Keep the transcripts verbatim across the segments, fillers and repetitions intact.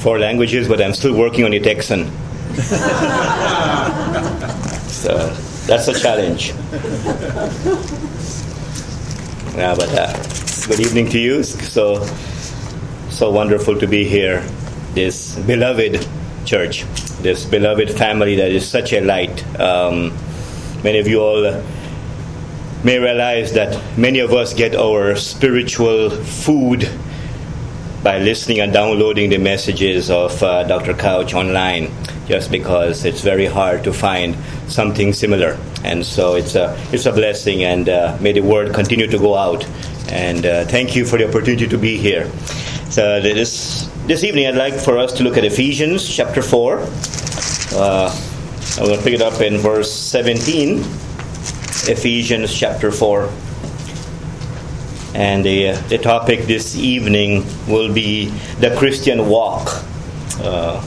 four languages, but I'm still working on the Texan. So that's a challenge. Yeah, but uh, good evening to you. So, so wonderful to be here. This beloved church, this beloved family that is such a light. Um, many of you all may realize that many of us get our spiritual food by listening and downloading the messages of uh, Doctor Couch online, just because it's very hard to find something similar. And so it's a, it's a blessing, and uh, may the word continue to go out. And uh, thank you for the opportunity to be here. So this this evening I'd like for us to look at Ephesians chapter four. Uh, I'm going to pick it up in verse seventeen. Ephesians chapter four. And the, uh, the topic this evening will be the Christian walk. Uh,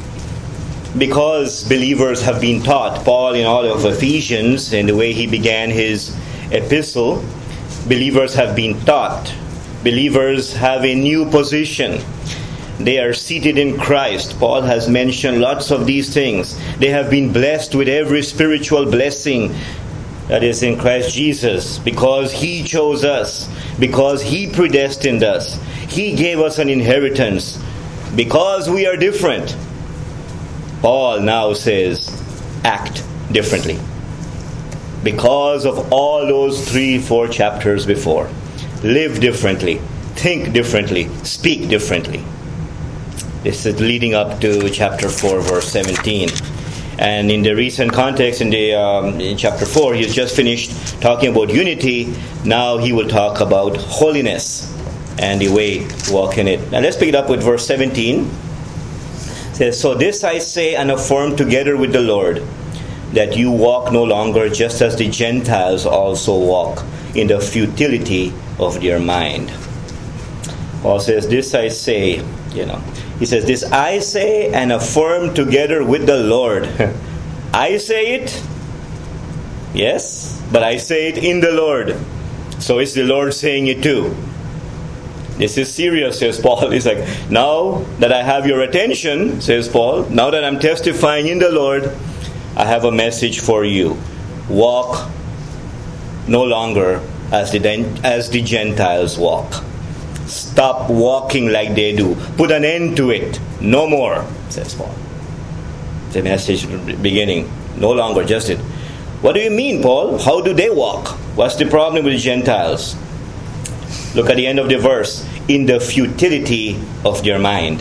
because believers have been taught, Paul in all of Ephesians, in the way he began his epistle, believers have been taught. Believers have a new position. They are seated in Christ. Paul has mentioned lots of these things. They have been blessed with every spiritual blessing that is in Christ Jesus, because He chose us, because He predestined us. He gave us an inheritance. Because we are different, Paul now says, act differently. Because of all those three, four chapters before. Live differently, think differently, speak differently. This is leading up to chapter four, verse seventeen. And in the recent context, in the um, in chapter four, he's just finished talking about unity. Now he will talk about holiness and the way to walk in it. Now let's pick it up with verse seventeen. It says, "So this I say and affirm together with the Lord, that you walk no longer just as the Gentiles also walk, in the futility of their mind." Paul says, "This I say," you know. He says, "This I say and affirm together with the Lord." I say it, yes, but I say it in the Lord. So it's the Lord saying it too. This is serious, says Paul. He's like, now that I have your attention, says Paul, now that I'm testifying in the Lord, I have a message for you. Walk no longer as the, as the Gentiles walk. Stop walking like they do. Put an end to it. No more, says Paul. The message beginning. No longer, just it. What do you mean, Paul? How do they walk? What's the problem with the Gentiles? Look at the end of the verse. In the futility of their mind.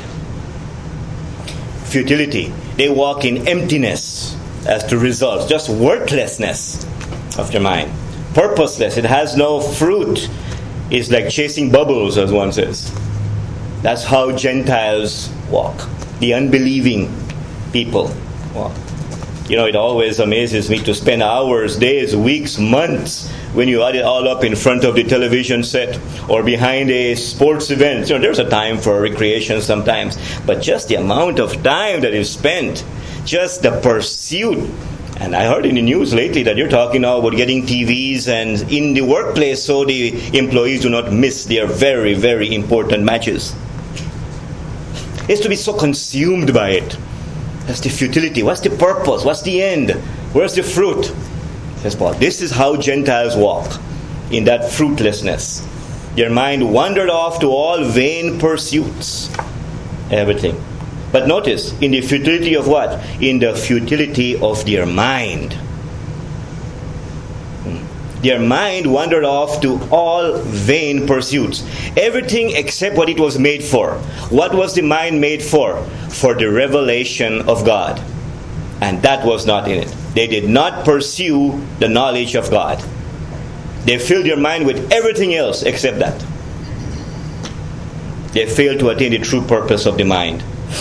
Futility. They walk in emptiness as the result. Just worthlessness of their mind. Purposeless. It has no fruit. It's like chasing bubbles, as one says. That's how Gentiles walk. The unbelieving people walk. You know, it always amazes me to spend hours, days, weeks, months when you add it all up in front of the television set or behind a sports event. You know, there's a time for recreation sometimes. But just the amount of time that is spent, just the pursuit. And I heard in the news lately that you're talking now about getting T Vs and in the workplace so the employees do not miss their very, very important matches. It's to be so consumed by it. That's the futility. What's the purpose? What's the end? Where's the fruit? Says Paul. This is how Gentiles walk, in that fruitlessness. Their mind wandered off to all vain pursuits. Everything. But notice, in the futility of what? In the futility of their mind. Their mind wandered off to all vain pursuits. Everything except what it was made for. What was the mind made for? For the revelation of God. And that was not in it. They did not pursue the knowledge of God. They filled their mind with everything else except that. They failed to attain the true purpose of the mind.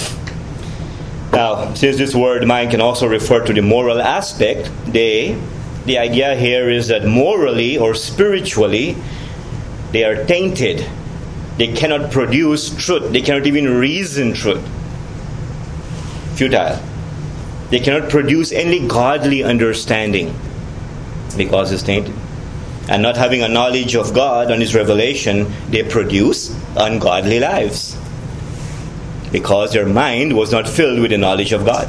Now, since this word mind can also refer to the moral aspect, they, the idea here is that morally or spiritually, they are tainted. They cannot produce truth. They cannot even reason truth. Futile. They cannot produce any godly understanding because it's tainted. And not having a knowledge of God and His revelation, they produce ungodly lives. because their mind was not filled with the knowledge of God.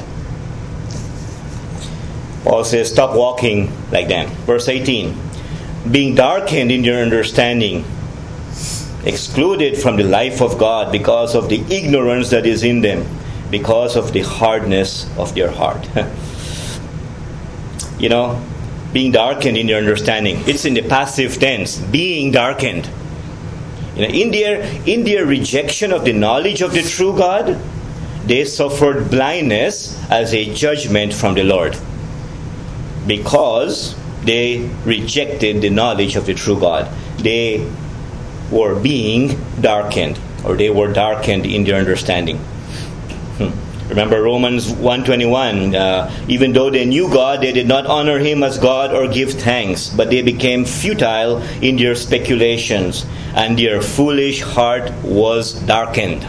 Paul says, stop walking like them. Verse eighteen, being darkened in your understanding, excluded from the life of God because of the ignorance that is in them, because of the hardness of their heart. You know, being darkened in your understanding. It's in the passive tense, being darkened. You know, in their, in their rejection of the knowledge of the true God, they suffered blindness as a judgment from the Lord, because they rejected the knowledge of the true God. They were being darkened, or they were darkened in their understanding. Hmm. Remember Romans one twenty-one, uh, even though they knew God, they did not honor Him as God or give thanks, but they became futile in their speculations, and their foolish heart was darkened.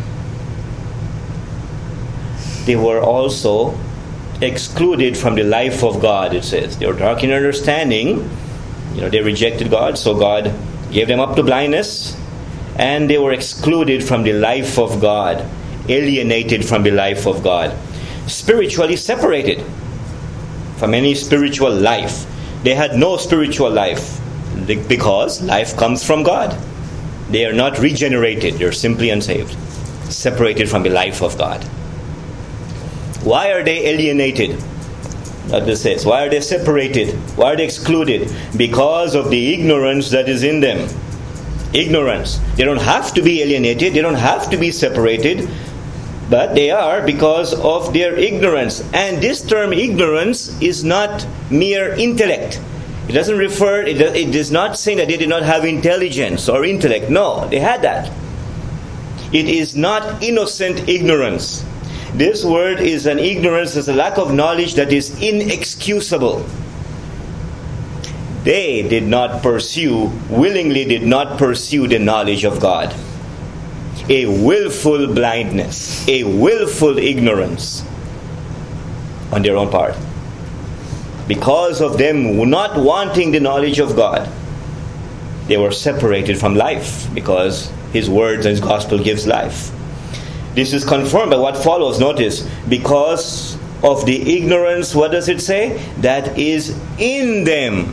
They were also excluded from the life of God, it says. They were dark in understanding. You know, they rejected God, so God gave them up to blindness, and they were excluded from the life of God, alienated from the life of God, spiritually separated from any spiritual life. They had no spiritual life because life comes from God. They are not regenerated. They're simply unsaved, separated from the life of God. Why are they alienated? That this says. Why are they separated? Why are they excluded? Because of the ignorance that is in them. Ignorance. They don't have to be alienated. They don't have to be separated. But they are because of their ignorance. And this term ignorance is not mere intellect. It doesn't refer, it, it is not saying that they did not have intelligence or intellect. No, they had that. It is not innocent ignorance. This word is an ignorance, is a lack of knowledge that is inexcusable. They did not pursue, willingly did not pursue the knowledge of God. A willful blindness, a willful ignorance on their own part. Because of them not wanting the knowledge of God, they were separated from life, because His words and His gospel gives life. This is confirmed by what follows. Notice, because of the ignorance, what does it say? That is in them.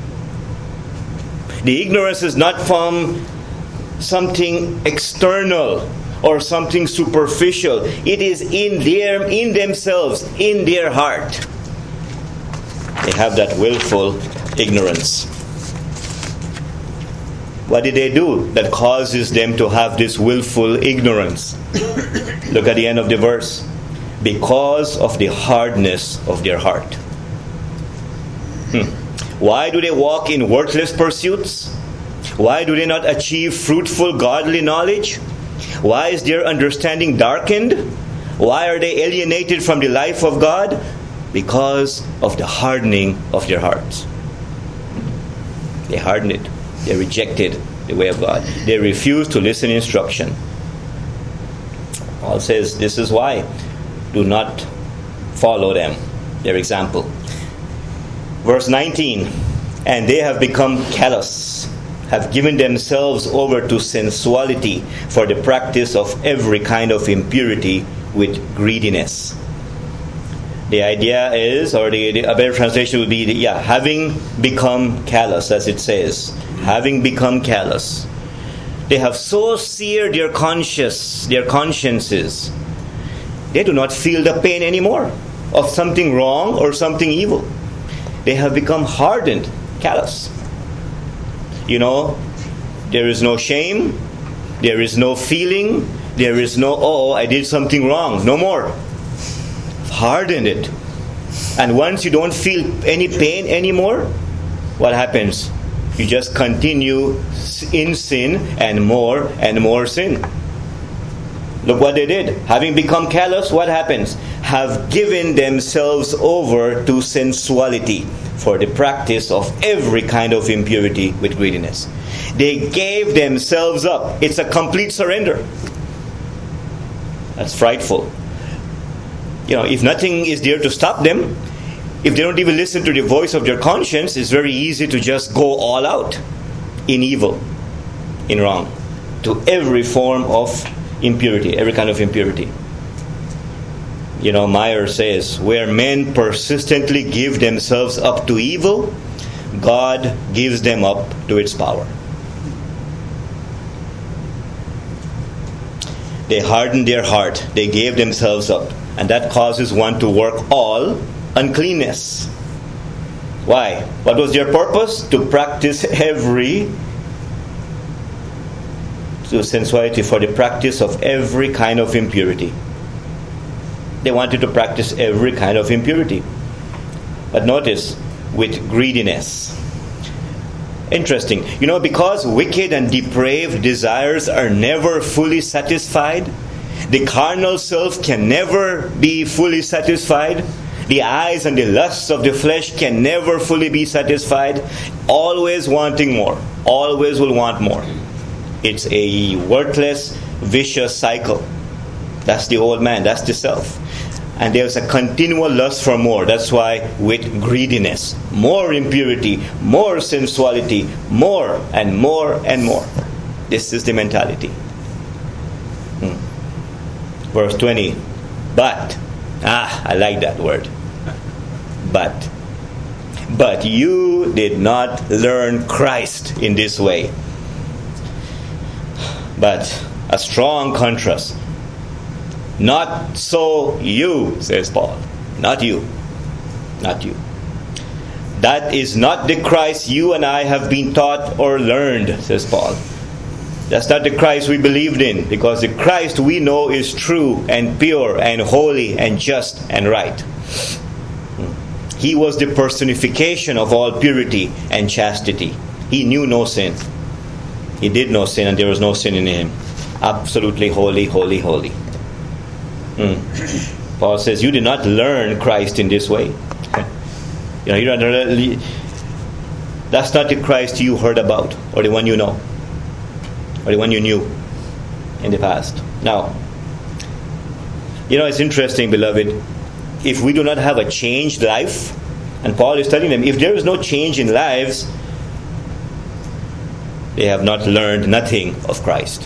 The ignorance is not from something external or something superficial. It is in their, in themselves, in their heart. They have that willful ignorance. What did they do that causes them to have this willful ignorance? Look at the end of the verse. Because of the hardness of their heart. Hmm. Why do they walk in worthless pursuits? Why do they not achieve fruitful godly knowledge? Why is their understanding darkened? Why are they alienated from the life of God? Because of the hardening of their hearts. They hardened it. They rejected the way of God. They refused to listen to instruction. Paul says this is why. Do not follow them, their example. Verse nineteen, and they have become callous, have given themselves over to sensuality for the practice of every kind of impurity with greediness. The idea is, or the, the a better translation would be, the, yeah, having become callous, as it says. Having become callous. They have so seared their conscience, their consciences, they do not feel the pain anymore of something wrong or something evil. They have become hardened, callous. You know, there is no shame, there is no feeling, there is no, oh, I did something wrong. No more. Hardened it. And once you don't feel any pain anymore, what happens? You just continue in sin and more and more sin. Look what they did. Having become callous, what happens? Have given themselves over to sensuality for the practice of every kind of impurity with greediness. They gave themselves up. It's a complete surrender. That's frightful. You know, if nothing is there to stop them, if they don't even listen to the voice of their conscience, it's very easy to just go all out in evil, in wrong, to every form of impurity, every kind of impurity. You know, Meyer says, where men persistently give themselves up to evil, God gives them up to its power. They hardened their heart. They gave themselves up. And that causes one to work all uncleanness. Why? What was their purpose? To practice every to sensuality, for the practice of every kind of impurity. They wanted to practice every kind of impurity. But notice, with greediness. Interesting. You know, because wicked and depraved desires are never fully satisfied, the carnal self can never be fully satisfied, the eyes and the lusts of the flesh can never fully be satisfied, always wanting more, always will want more. It's a worthless, vicious cycle. That's the old man, that's the self. And there's a continual lust for more. That's why with greediness, more impurity, more sensuality, more and more and more. This is the mentality. Hmm. Verse twenty. But, ah, I like that word. But. But you did not learn Christ in this way. But a strong contrast. Not so you, says Paul. Not you. Not you. That is not the Christ you and I have been taught or learned, says Paul. That's not the Christ we believed in, because the Christ we know is true and pure and holy and just and right. He was the personification of all purity and chastity. He knew no sin. He did no sin, and there was no sin in him. Absolutely holy, holy, holy. Mm. Paul says, you did not learn Christ in this way. You know, you don't, that's not the Christ you heard about, or the one you know, or the one you knew in the past. Now, you know, it's interesting, beloved, if we do not have a changed life, and Paul is telling them, if there is no change in lives, they have not learned nothing of Christ.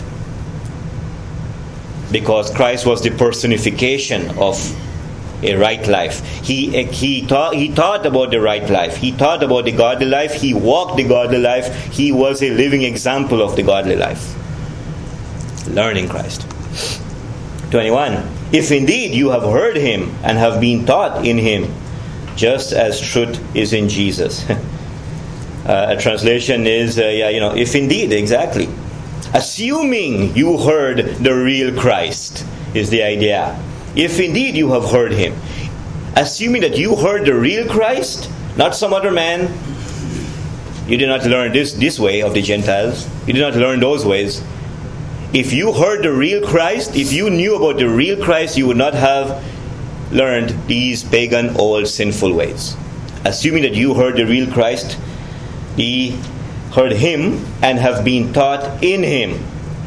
Because Christ was the personification of a right life. He he taught he taught about the right life. He taught about the godly life. He walked the godly life. He was a living example of the godly life. Learning Christ. twenty-one. If indeed you have heard him and have been taught in him, just as truth is in Jesus. uh, a translation is, uh, yeah, you know, if indeed, exactly. Assuming you heard the real Christ is the idea. If indeed you have heard him. Assuming that you heard the real Christ, not some other man. You did not learn this, this way of the Gentiles. You did not learn those ways. If you heard the real Christ, if you knew about the real Christ, you would not have learned these pagan, old, sinful ways. Assuming that you heard the real Christ, he heard him and have been taught in him.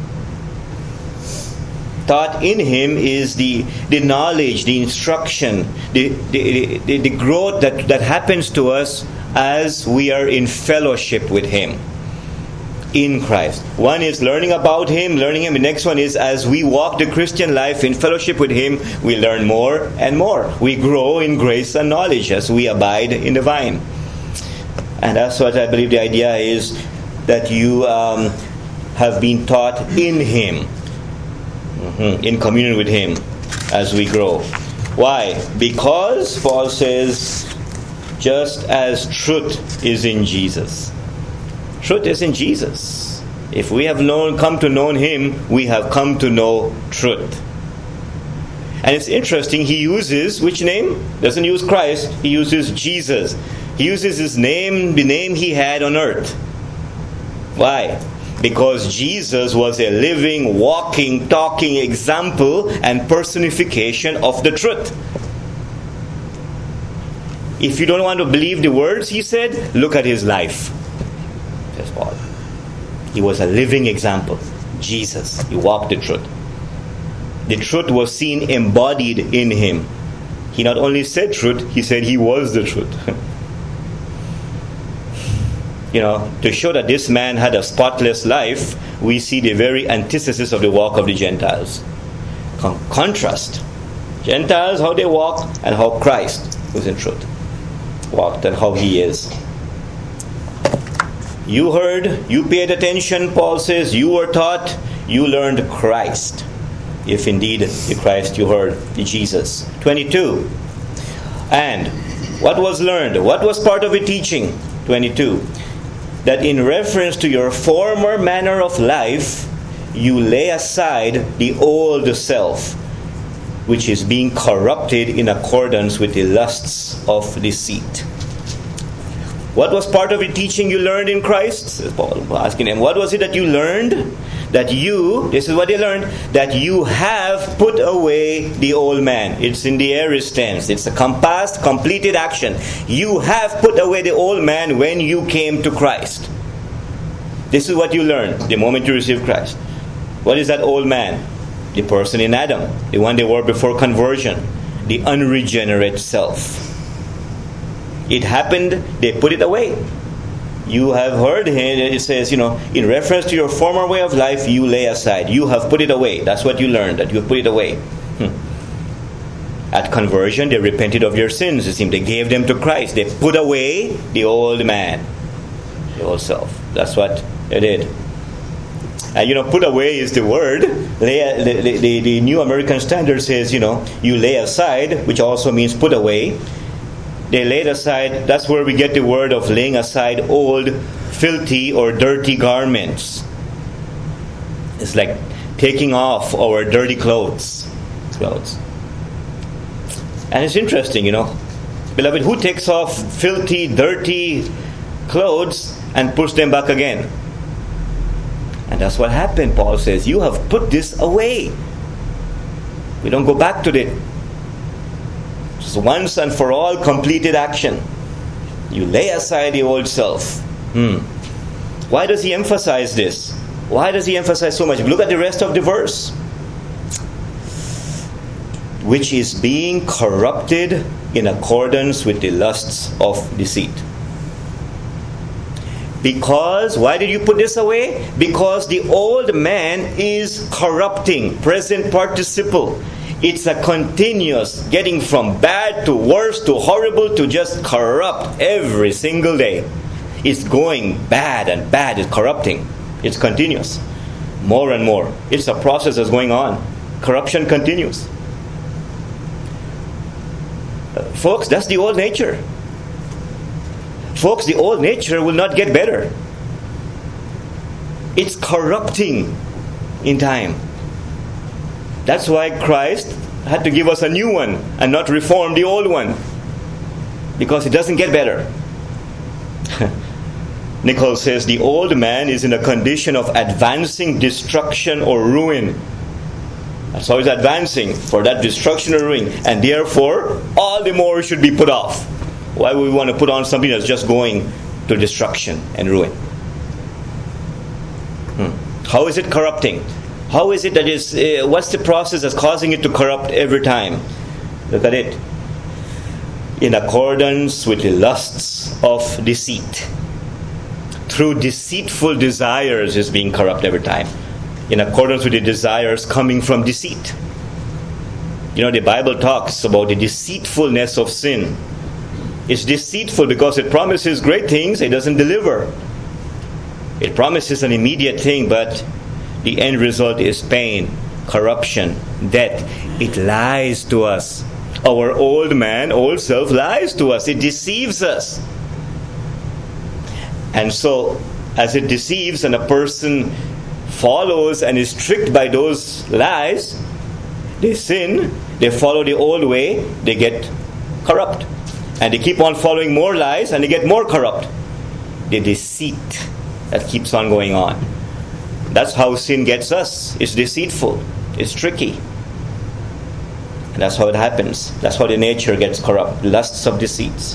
Taught in him is the, the knowledge, the instruction, the, the, the, the growth that, that happens to us as we are in fellowship with him. In Christ. One is learning about him, learning him. The next one is as we walk the Christian life in fellowship with him, we learn more and more. We grow in grace and knowledge as we abide in the vine. And that's what I believe the idea is, that you um, have been taught in him, mm-hmm, in communion with him as we grow. Why? Because, Paul says, just as truth is in Jesus. Truth is in Jesus. If we have known, come to know him, we have come to know truth. And it's interesting, he uses, which name? Doesn't use Christ, he uses Jesus. He uses his name, the name he had on earth. Why? Because Jesus was a living, walking, talking example and personification of the truth. If you don't want to believe the words he said, look at his life. Says Paul. He was a living example. Jesus. He walked the truth. The truth was seen embodied in him. He not only said truth, he said he was the truth. you know, to show that this man had a spotless life, we see the very antithesis of the walk of the Gentiles. Con- contrast. Gentiles, how they walk, and how Christ, who's in truth, walked, and how he is. You heard, you paid attention, Paul says, you were taught, you learned Christ. If indeed the Christ you heard, the Jesus. twenty-two. And what was learned? What was part of the teaching? twenty-two. That in reference to your former manner of life, you lay aside the old self, which is being corrupted in accordance with the lusts of deceit. What was part of the teaching you learned in Christ? Says Paul, asking him, what was it that you learned? That you, this is what they learned, that you have put away the old man. It's in the aorist tense. It's a past, completed action. You have put away the old man when you came to Christ. This is what you learned the moment you received Christ. What is that old man? The person in Adam, the one they were before conversion, the unregenerate self. It happened, they put it away. You have heard him, it says, you know, in reference to your former way of life, you lay aside. You have put it away. That's what you learned, that you put it away. Hmm. At conversion, they repented of their sins. It seemed they gave them to Christ. They put away the old man, the old self. That's what they did. And, you know, put away is the word. Lay, the, the, the New American Standard says, you know, you lay aside, which also means put away. They laid aside, that's where we get the word of laying aside old, filthy, or dirty garments. It's like taking off our dirty clothes. clothes. And it's interesting, you know. Beloved, who takes off filthy, dirty clothes and puts them back again? And that's what happened, Paul says. You have put this away. We don't go back to it. It's once and for all completed action. You lay aside the old self. Hmm. Why does he emphasize this? Why does he emphasize so much? Look at the rest of the verse. Which is being corrupted in accordance with the lusts of deceit. Because, why did you put this away? Because the old man is corrupting. Present participle. It's a continuous getting from bad to worse to horrible to just corrupt every single day. It's going bad and bad. It's corrupting. It's continuous. More and more. It's a process that's going on. Corruption continues. Uh, folks, that's the old nature. Folks, the old nature will not get better. It's corrupting in time. That's why Christ had to give us a new one and not reform the old one. Because it doesn't get better. Nichols says the old man is in a condition of advancing destruction or ruin. That's how it's advancing, for that destruction or ruin. And therefore, all the more should be put off. Why would we want to put on something that's just going to destruction and ruin? Hmm. How is it corrupting? How is it that is, uh, what's the process that's causing it to corrupt every time? Look at it. In accordance with the lusts of deceit. Through deceitful desires is being corrupt every time. In accordance with the desires coming from deceit. You know, the Bible talks about the deceitfulness of sin. It's deceitful because it promises great things, it doesn't deliver. It promises an immediate thing, but the end result is pain, corruption, death. It lies to us. Our old man, old self lies to us. It deceives us. And so, as it deceives and a person follows and is tricked by those lies, they sin, they follow the old way, they get corrupt. And they keep on following more lies and they get more corrupt. The deceit that keeps on going on. That's how sin gets us. It's deceitful. It's tricky. And that's how it happens. That's how the nature gets corrupt. Lusts of deceits.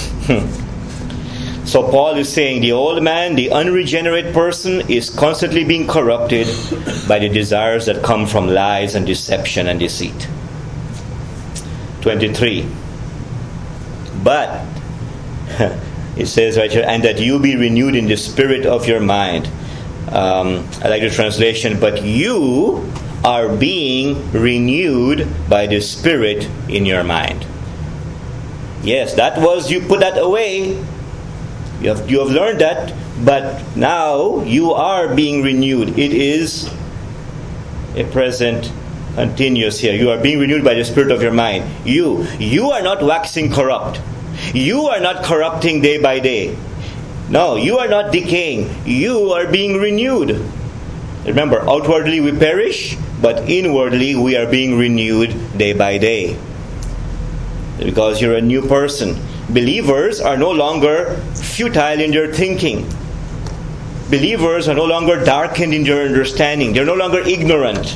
So Paul is saying the old man, the unregenerate person, is constantly being corrupted by the desires that come from lies and deception and deceit. twenty-three. But It says right here, and that you be renewed in the spirit of your mind. Um, I like the translation, but you are being renewed by the Spirit in your mind. Yes, that was, you put that away. You have, you have learned that, but now you are being renewed. It is a present continuous here. You are being renewed by the Spirit of your mind. You, you are not waxing corrupt. You are not corrupting day by day. No, you are not decaying. You are being renewed. Remember, outwardly we perish, but inwardly we are being renewed day by day. Because you're a new person. Believers are no longer futile in their thinking. Believers are no longer darkened in their understanding. They're no longer ignorant.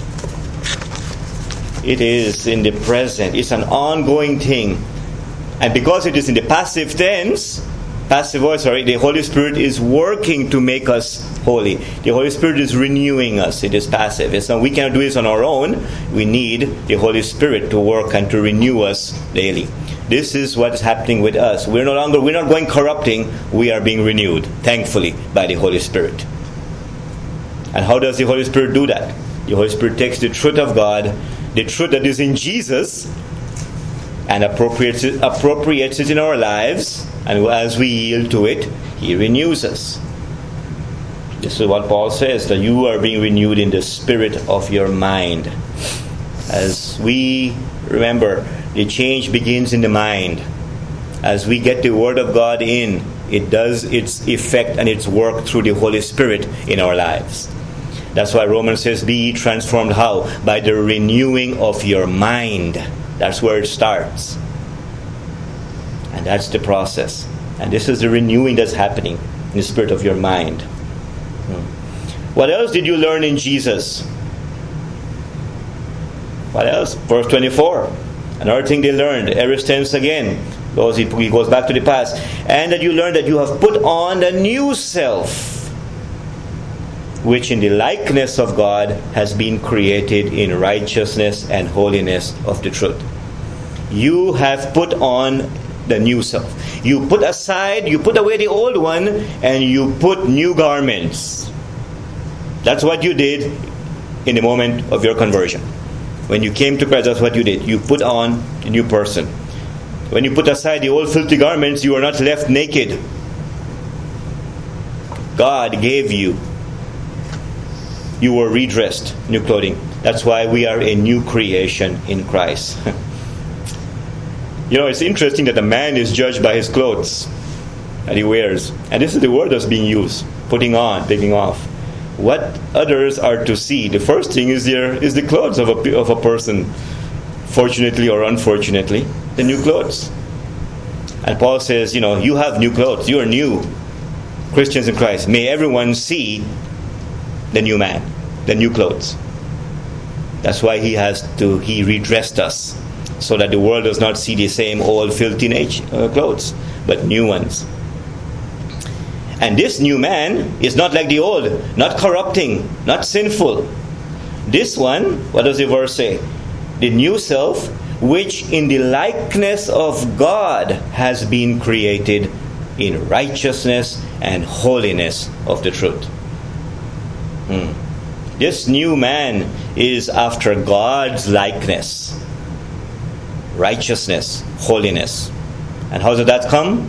It is in the present. It's an ongoing thing. And because it is in the passive tense, passive voice, sorry, the Holy Spirit is working to make us holy. The Holy Spirit is renewing us. It is passive. It's not, we cannot do this on our own. We need the Holy Spirit to work and to renew us daily. This is what is happening with us. We're no longer, we're not going corrupting. We are being renewed, thankfully, by the Holy Spirit. And how does the Holy Spirit do that? The Holy Spirit takes the truth of God, the truth that is in Jesus, and appropriates it, appropriates it in our lives. And as we yield to it, He renews us. This is what Paul says, that you are being renewed in the spirit of your mind. As we remember, the change begins in the mind. As we get the Word of God in, it does its effect and its work through the Holy Spirit in our lives. That's why Romans says, be ye transformed how? By the renewing of your mind. That's where it starts. And that's the process. And this is the renewing that's happening in the spirit of your mind. Hmm. What else did you learn in Jesus? What else? Verse twenty-four. Another thing they learned, aorist tense again. Goes, he goes back to the past. And that you learned that you have put on the new self, which in the likeness of God has been created in righteousness and holiness of the truth. You have put on the new self. You put aside, you put away the old one, and you put new garments. That's what you did in the moment of your conversion. When you came to Christ, that's what you did. You put on a new person. When you put aside the old filthy garments, you are not left naked. God gave you. You were redressed, new clothing. That's why we are a new creation in Christ. You know, it's interesting that a man is judged by his clothes that he wears. And this is the word that's being used. Putting on, taking off. What others are to see. The first thing is there is the clothes of a, of a person. Fortunately or unfortunately. The new clothes. And Paul says, you know, you have new clothes. You are new. Christians in Christ. May everyone see the new man. The new clothes. That's why he has to, he redressed us. So that the world does not see the same old filthy nature, uh, clothes, but new ones. And this new man is not like the old, not corrupting, not sinful. This one, what does the verse say? The new self, which in the likeness of God has been created in righteousness and holiness of the truth. Hmm. This new man is after God's likeness. Righteousness, holiness. And how does that come?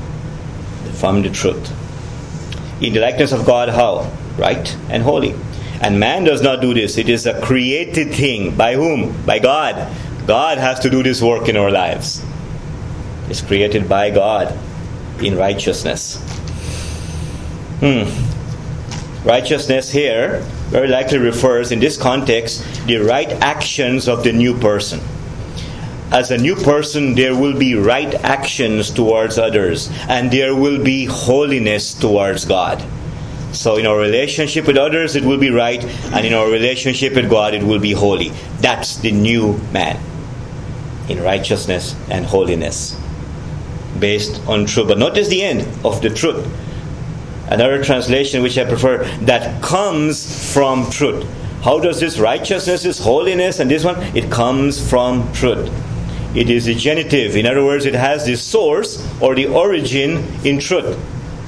From the truth. In the likeness of God, how? Right and holy. And man does not do this. It is a created thing. By whom? By God. God has to do this work in our lives. It's created by God in righteousness. Hmm. Righteousness here very likely refers, in this context, the right actions of the new person. As a new person, there will be right actions towards others, and there will be holiness towards God. So in our relationship with others, it will be right, and in our relationship with God, it will be holy. That's the new man, in righteousness and holiness, based on truth. But notice the end of the truth. Another translation which I prefer, that comes from truth. How does this righteousness, this holiness, and this one? It comes from truth. It is a genitive. In other words, it has the source or the origin in truth.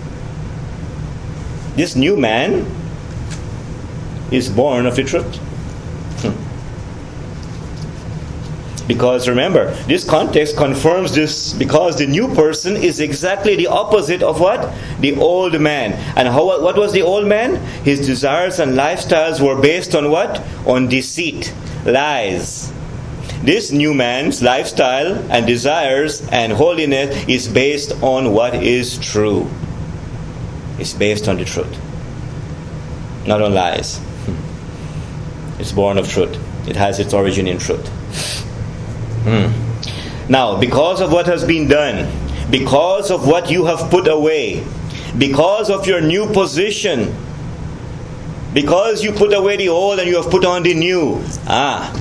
This new man is born of the truth. Hmm. Because remember, this context confirms this, because the new person is exactly the opposite of what? The old man. And how? What was the old man? His desires and lifestyles were based on what? On deceit, lies. This new man's lifestyle and desires and holiness is based on what is true. It's based on the truth, not on lies. It's born of truth. It has its origin in truth. Hmm. Now, because of what has been done, because of what you have put away, because of your new position, because you put away the old and you have put on the new, ah,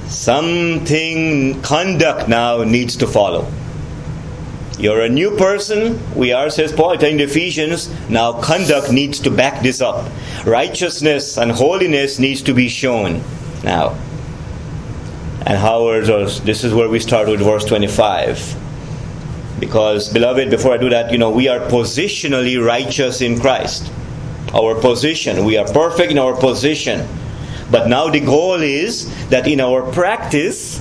something, conduct now needs to follow. You're a new person. We are, says Paul, telling the Ephesians, now conduct needs to back this up. Righteousness and holiness needs to be shown now. And how are those? This is where we start with verse twenty-five. Because, beloved, before I do that, you know, we are positionally righteous in Christ. Our position. We are perfect in our position. But now the goal is that in our practice,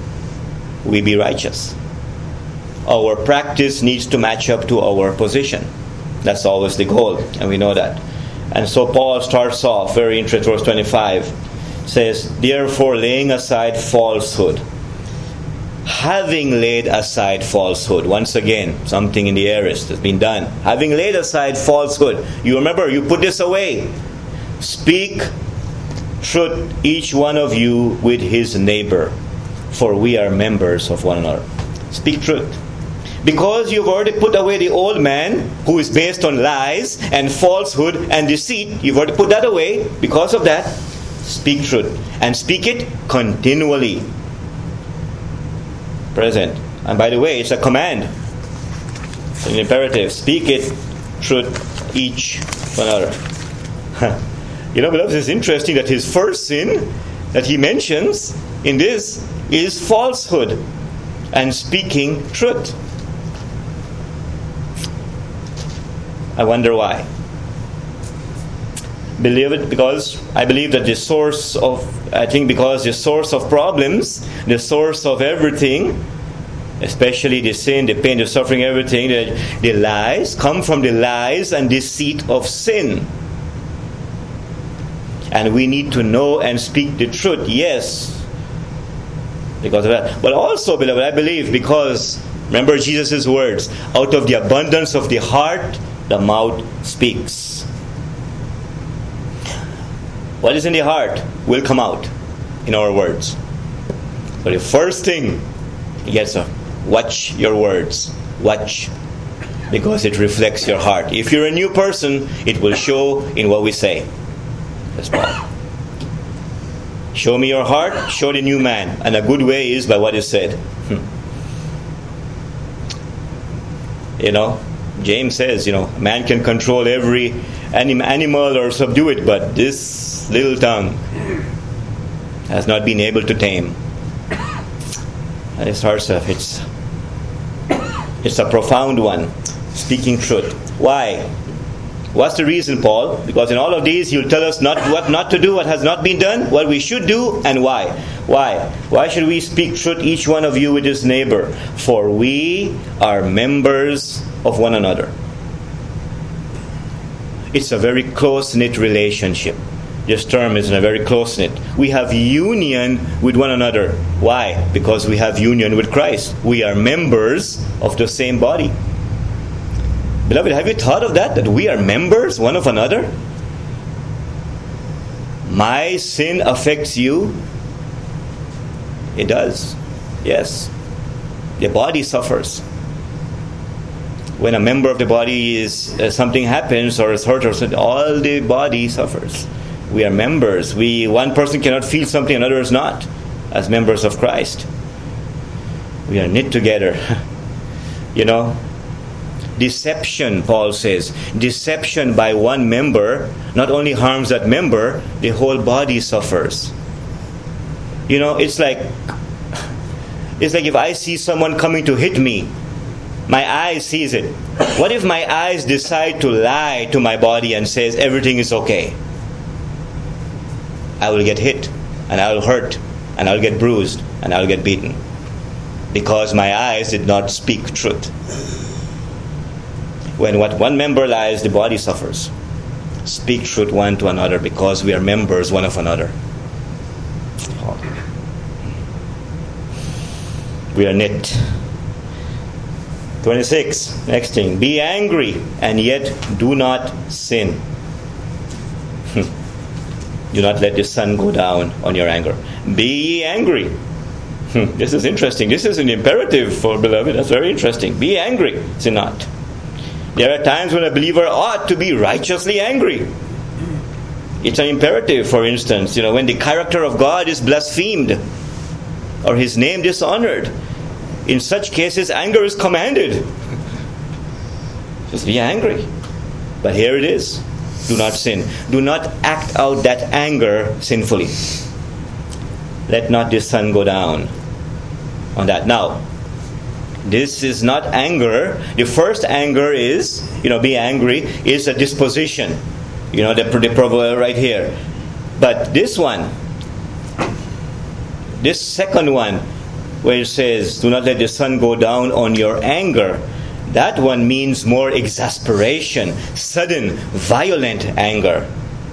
we be righteous. Our practice needs to match up to our position. That's always the goal, and we know that. And so Paul starts off, very interesting, verse twenty-five. Says, therefore laying aside falsehood, having laid aside falsehood. Once again, something in the air has been done. Having laid aside falsehood. You remember, you put this away. Speak truth, each one of you with his neighbor, for we are members of one another. Speak truth. Because you've already put away the old man, who is based on lies and falsehood and deceit. You've already put that away. Because of that, speak truth. And speak it continually. Present. And by the way, it's a command. It's an imperative. Speak it, truth, each one another. You know, beloved, it's interesting that his first sin that he mentions in this is falsehood and speaking truth. I wonder why. Believe it because I believe that the source of, I think because the source of problems, the source of everything, especially the sin, the pain, the suffering, everything, the, the lies, come from the lies and deceit of sin. And we need to know and speak the truth, yes, because of that. But also, beloved, I believe because, remember Jesus' words, out of the abundance of the heart, the mouth speaks. What is in the heart will come out in our words. So the first thing, yes, sir, watch your words. Watch. Because it reflects your heart. If you're a new person, it will show in what we say. That's Paul. Show me your heart, show the new man. And a good way is by what is said. You know, James says, you know, man can control every anim- animal or subdue it, but this little tongue has not been able to tame. And it's hard stuff. It's, it's a profound one. Speaking truth. Why? What's the reason, Paul? Because in all of these, he'll tell us not what not to do, what has not been done, what we should do, and why. Why? Why should we speak truth, each one of you with his neighbor? For we are members of one another. It's a very close-knit relationship. This term is a very close-knit. We have union with one another. Why? Because we have union with Christ. We are members of the same body. Beloved, have you thought of that? That we are members one of another? My sin affects you? It does. Yes. The body suffers. When a member of the body is, uh, something happens or is hurt or something, all the body suffers. We are members. We one person cannot feel something, another is not. As members of Christ, we are knit together. You know, deception, Paul says, deception by one member not only harms that member, the whole body suffers. You know, it's like It's like if I see someone coming to hit me, my eye sees it. What if my eyes decide to lie to my body and says everything is okay? I will get hit, and I will hurt, and I will get bruised, and I will get beaten. Because my eyes did not speak truth. When what one member lies, the body suffers. Speak truth one to another, because we are members one of another. We are knit. twenty-six, next thing. Be angry, and yet do not sin. Do not let the sun go down on your anger. Be ye angry. This is interesting. This is an imperative for beloved. That's very interesting. Be angry, sin not. There are times when a believer ought to be righteously angry. It's an imperative, for instance, you know, when the character of God is blasphemed or his name dishonored. In such cases, anger is commanded. Just be angry. But here it is. Do not sin. Do not act out that anger sinfully. Let not the sun go down on that. Now, this is not anger. The first anger is, you know, be angry, is a disposition. You know, the, the proverb right here. But this one, this second one, where it says, do not let the sun go down on your anger, that one means more exasperation, sudden, violent anger.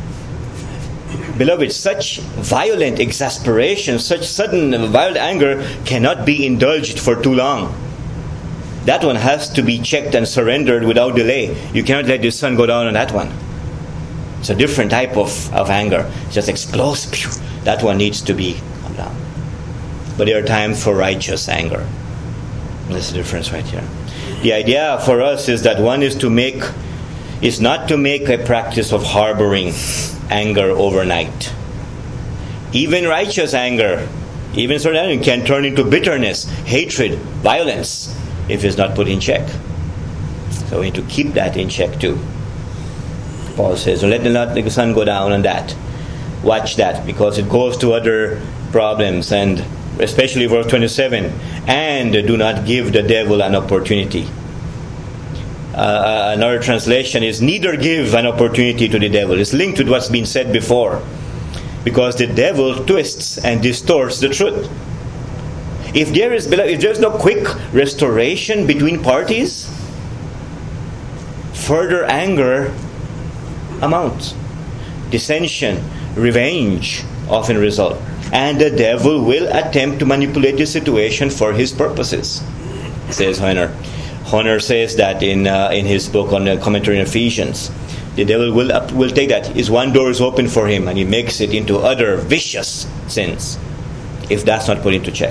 Beloved, such violent exasperation, such sudden, violent anger cannot be indulged for too long. That one has to be checked and surrendered without delay. You cannot let the sun go down on that one. It's a different type of, of anger. It's just explosive. That one needs to be come down. But there are times for righteous anger. There's a difference right here. The idea for us is that one is to make, is not to make a practice of harboring anger overnight. Even righteous anger, even certain anger can turn into bitterness, hatred, violence, if it's not put in check. So we need to keep that in check too. Paul says, let not the sun go down on that. Watch that, because it goes to other problems, and especially verse twenty-seven, and do not give the devil an opportunity. Uh, another translation is, neither give an opportunity to the devil. It's linked with what's been said before, because the devil twists and distorts the truth. If there is, if there's no quick restoration between parties, further anger amounts. Dissension, revenge often result. And the devil will attempt to manipulate the situation for his purposes, says Honor. Honor says that in uh, in his book on the commentary on Ephesians. The devil will up, will take that. His one door is open for him, and he makes it into other vicious sins, if that's not put into check.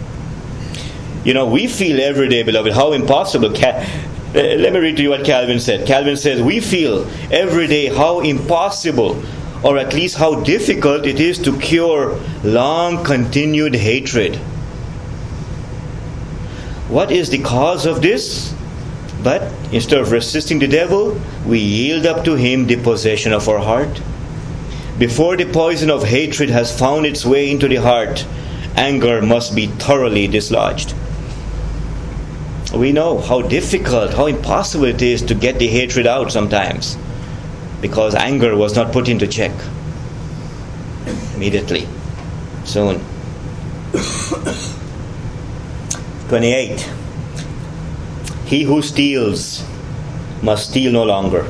You know, we feel every day, beloved, how impossible. Cal- uh, let me read to you what Calvin said. Calvin says, we feel every day how impossible, or at least how difficult it is to cure long continued hatred. What is the cause of this? But instead of resisting the devil, we yield up to him the possession of our heart. Before the poison of hatred has found its way into the heart, anger must be thoroughly dislodged. We know how difficult, how impossible it is to get the hatred out sometimes, because anger was not put into check immediately, soon. twenty-eight. He who steals must steal no longer.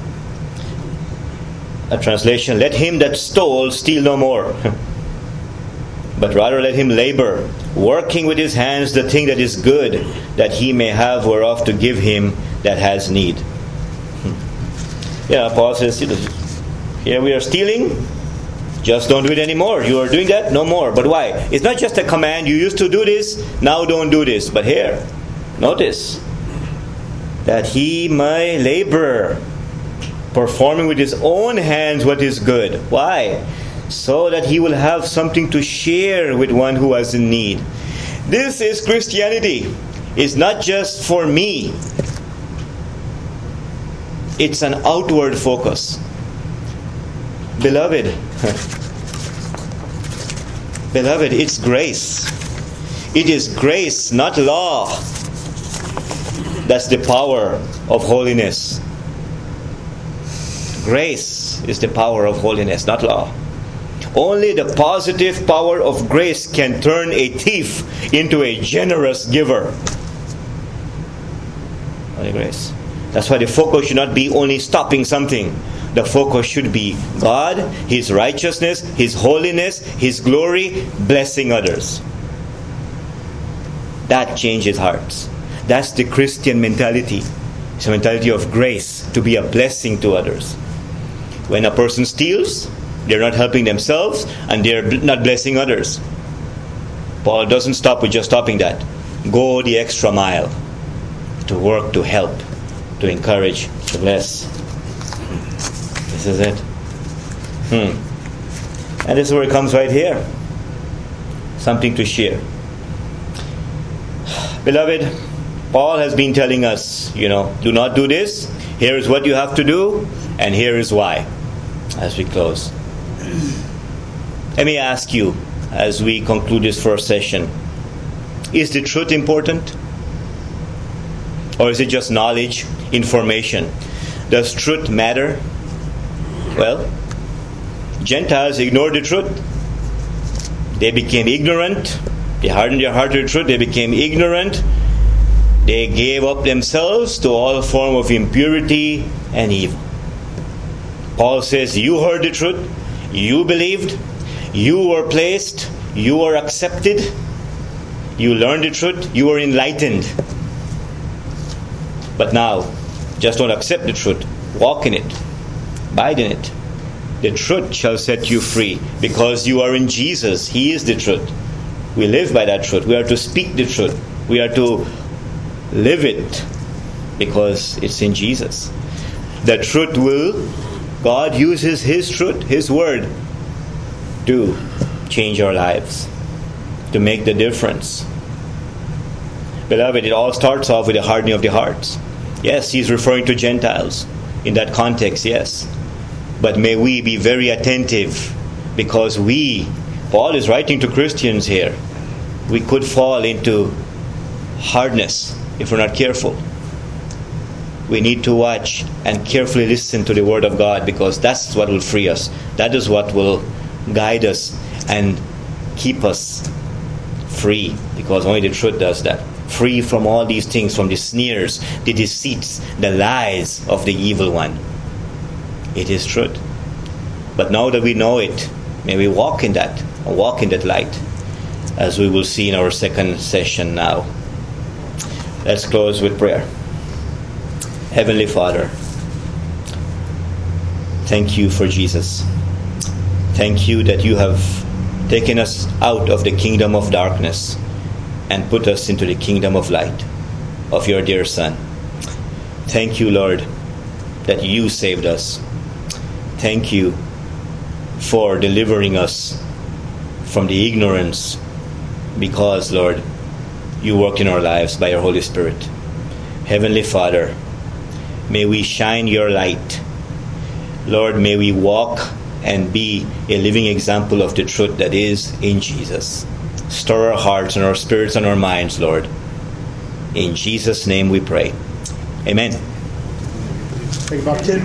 A translation, let him that stole steal no more, but rather let him labor, working with his hands the thing that is good, that he may have whereof to give him that has need. Yeah, Paul says, here we are stealing, just don't do it anymore. You are doing that, no more. But why? It's not just a command, you used to do this, now don't do this. But here, notice, that he may labor, performing with his own hands what is good. Why? So that he will have something to share with one who has in need. This is Christianity. It's not just for me. It's an outward focus. Beloved, beloved, it's grace. It is grace, not law. That's the power of holiness. Grace is the power of holiness, not law. Only the positive power of grace can turn a thief into a generous giver. Only grace. That's why the focus should not be only stopping something. The focus should be God, His righteousness, His holiness, His glory, blessing others. That changes hearts. That's the Christian mentality. It's a mentality of grace, to be a blessing to others. When a person steals, they're not helping themselves and they're not blessing others. Paul doesn't stop with just stopping that. Go the extra mile to work, to help, to encourage, to bless. This is it. Hmm. And this is where it comes right here. Something to share. Beloved, Paul has been telling us, you know, do not do this. Here is what you have to do, and here is why. As we close, let me ask you, as we conclude this first session, is the truth important? Or is it just knowledge, information? Does truth matter? Well, Gentiles ignored the truth. They became ignorant. They hardened their heart to the truth. They became ignorant. They gave up themselves to all form of impurity and evil. Paul says, you heard the truth. You believed. You were placed. You were accepted. You learned the truth. You were enlightened. But now, just don't accept the truth. Walk in it. Abide in it. The truth shall set you free, because you are in Jesus. He is the truth. We live by that truth. We are to speak the truth. We are to live it, because it's in Jesus. The truth will, God uses His truth, His word, to change our lives, to make the difference. Beloved, it all starts off with the hardening of the hearts. Yes, he's referring to Gentiles in that context, yes. But may we be very attentive, because we, Paul is writing to Christians here, we could fall into hardness if we're not careful. We need to watch and carefully listen to the Word of God, because that's what will free us. That is what will guide us and keep us free, because only the truth does that. Free from all these things, from the sneers, the deceits, the lies of the evil one. It is truth. But now that we know it, may we walk in that, and walk in that light, as we will see in our second session now. Let's close with prayer. Heavenly Father, thank you for Jesus. Thank you that you have taken us out of the kingdom of darkness and put us into the kingdom of light of your dear Son. Thank you, Lord, that you saved us. Thank you for delivering us from the ignorance, because, Lord, you work in our lives by your Holy Spirit. Heavenly Father, may we shine your light. Lord, may we walk and be a living example of the truth that is in Jesus. Stir our hearts and our spirits and our minds, Lord. In Jesus' name we pray. Amen.